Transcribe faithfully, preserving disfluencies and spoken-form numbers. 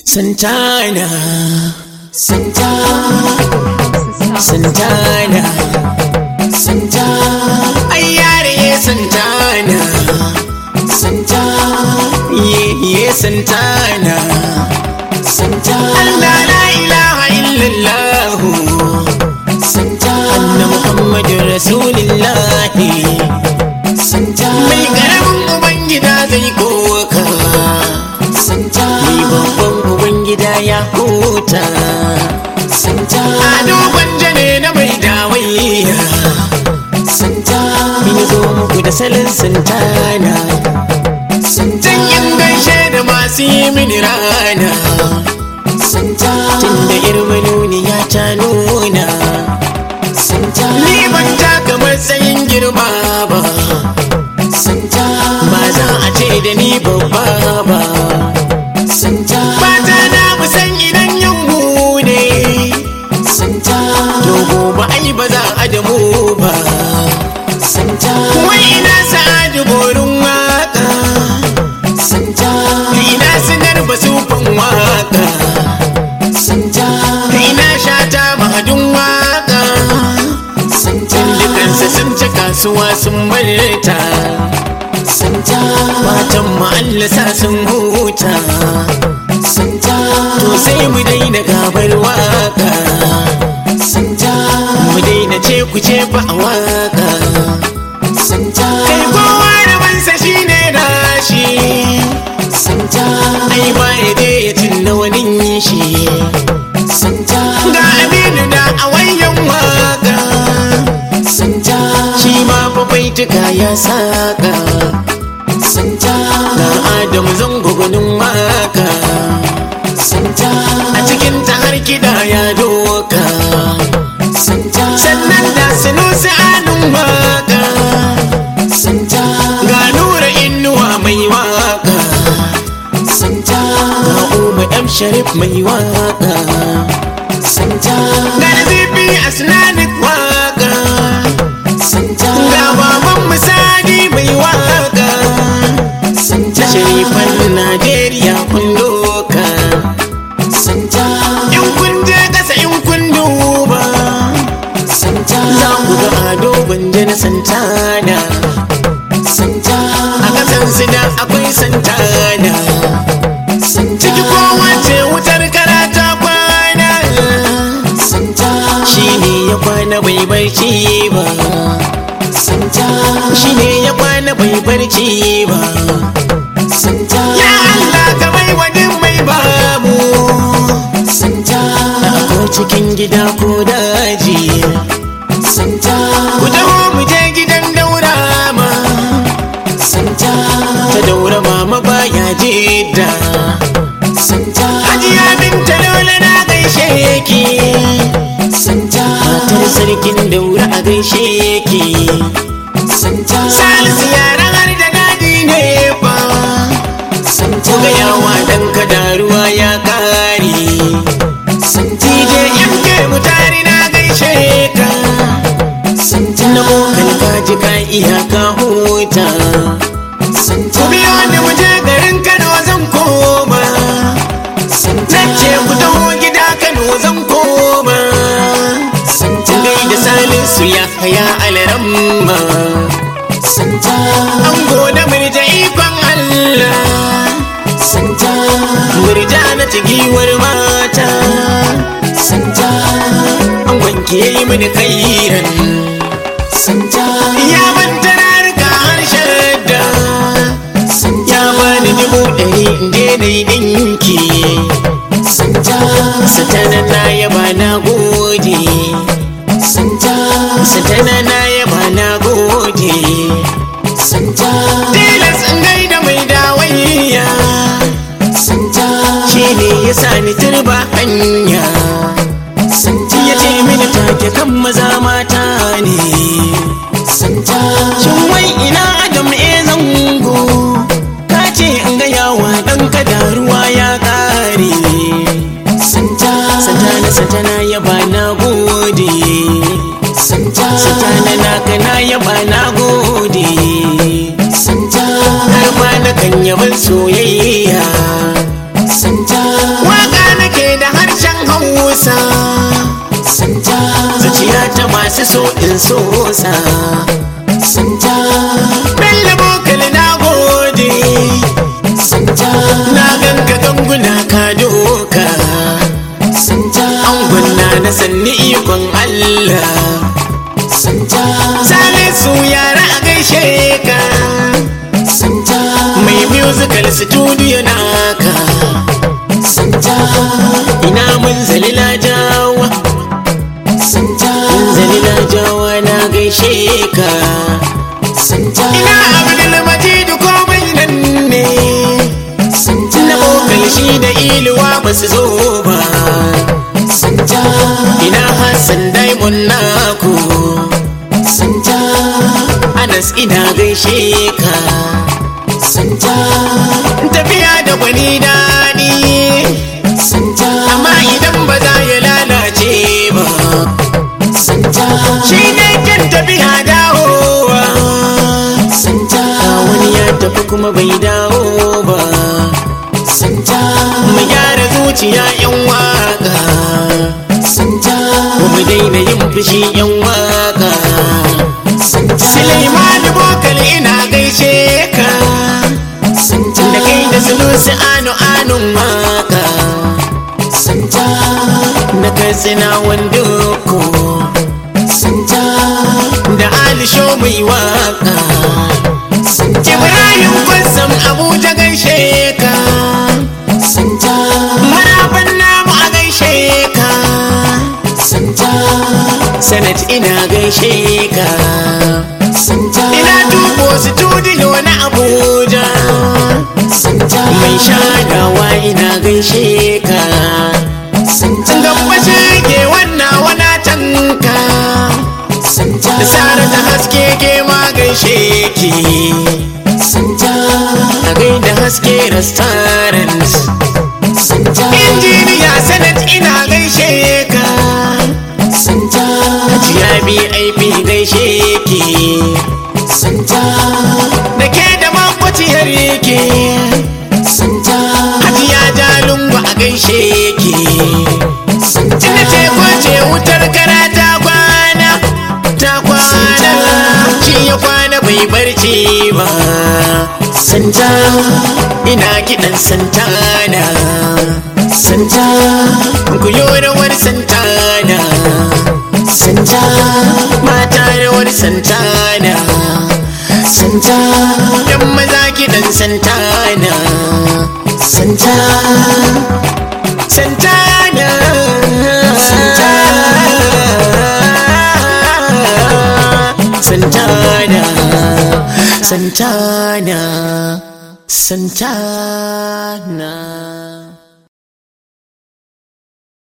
Santana, Santana, Santana, Santana, ayyare Santana, Santana, yeah, yeah, Santana, Santana, Allah la ilaha illallah, Santana, Anna Muhammadur Rasulullah, Santana, mai karamin ubangida zai koka, Santana, ni babban ubangida ya huta, Santana, ado gwanja ne na mai dawaiya, Santana, ni zo muku da salon Santana, Santana, yin gaishe da masu yi mini rana, Santana, tunda irmanuni ya ta nuna, Santana, ni ban taka matsayin girma ba, Santana, ba za a ce da ni babba ba, Santana, mata na musan idan yin bude, Santana, to gobe ai ba za a damu ba, Santana, wai ina sa'adu borin waka, Santana, ina sinar basufan waka, Santana, ina shata mahadin waka, Santana, dukansa sun ci kasuwa sun barta, Santana, matan ma'allasa sun huta, Santana, to sai mu daina gabar waka, Santana, mu daina ce ku ce fa a waka, Santana, kai kowa da bansa shine nashi, Santana, ai ba ya dai ya tunna wani shi, Santana, ga aminu da a wayan waka, Santana, shi ma fa baituka ya saka, Santana, ga Adamu zango gwanin waka, Santana, a cikin ta har kiɗa ya doka, Santana, sannan da Sanusi anin waka, Santana, ga Nura Inuwa mai waka, Santana, ga Umar M Sharif mai waka, Santana, ga Nazifi Asnanik waka, Santana, ga baban Musadi mai waka, Santana, Sharifan Najeriya kun doka, Santana, in kun je kasa in kun duba, Santana, za ku ga ado gwanje na Santana, Santana, a kasan su da akwai Santana, ciki kowace wutar karata kwana, Santana, shi ne ya kwana bai barci ba, Santana, shi ne ya kwana bai barci ba, Santana, ya Allah ka bai wadin mai babu, Santana, ko cikin gida ko daji, Santana, ku taho mu je gidan Daura ma, Santana, ta Daura mama baya jidda, Santana, Hajiya Binta Lola na gaishe ki, Santana, matar sarkin Daura a gaishe ki, Santana, Salisu yaran har da dadi ne fa, Santana, ga yawa dan kada ruwa ya kare, Santana, M K mutari na gaishe ka, Santana, bokan kaji ka iya ka huta, Santana, ku biyo da muje garin Kano zan koma, Santana, ce ku taho gida Kano zan koma, Santana, gai da Salisu ya haya alaramma, Santana, an gode murja ikon Allah, Santana, murja na giwar mata, Santana, an wanke yi mini kairan, Santana, ya manta rarka harshen da, ya bani dubu ɗari inda na yi ɗinki, Santana, Santana na yaba na gode, Santana, Santana na yaba na gode, Santana, tilas in gaida mai dawaiya, Santana, shi ne ya sani turba hanya, Santana, ya ce mini take kan maza mata ne, Santana, shin wai ina Adam e zango, ka ce in ga yawa dan kada ruwa ya kare, Santana, Santana, Santana ya ba na gode, Santana, Santana naka na ya ba na gode, Santana, har ma na kan yaban soyayya, Santana, ta masu so in sosa Santa Bello Bokal na gode Santa na ganka ganguna ka doka Santa angunna na sanni ikon Allah Santa Salisu yara a gaishe ka Santa mai musical studio naka Santa ina mun zalila jawa Santa zalila jawa na gaishe ka Santa ina abdul majid komai nan ne Santa na Bokal shi da iluwa ba su zo ba Santa ina Hassan Diamond naku Santa Anas ina gaishe ka Santa tafiya da gwani daɗi Santa amma idan ba za ya lalace ba Santa shi ne kan tafiya dawowa Santa wani ya tafi kuma bai dawo ba Santa mu gyara zuciya yan waka Santa mu daina yin fushi yan waka Santa Suleiman Bokal ina gaishe ka Santa da kai da Sulusi anu anun waka Santa na Katsina Wandoko Santa da Ali Show mai waka Santa Ibrahim Kwassam Abuja gaishe ka Santa Maraban namu a gaishe ka Santa Sanat ina gaishe ka Santa ina tubo studio na Abuja Santa mai shadawa ina gaishe ka Santa gamba shege wannan wana tanka Santa da sara da haske ke ma gaishe ki Santa a gaida haske restaurant Santa injiniya Sanat ina gaishe ka Santa Hajiya B I P gaishe ki Santa da ke da makwaciyar yake Santa Hajiya Jalungu a gaishe ki Santa ina ce kwace wutar kara ta kwana ta kwana shi ya kwana bai barci ba Santa ina kiɗan Santana Santa ku yi rawar Santana Santa mata rawar Santana Santa dan maza kiɗan Santana Santa Santana Santana Santana Santana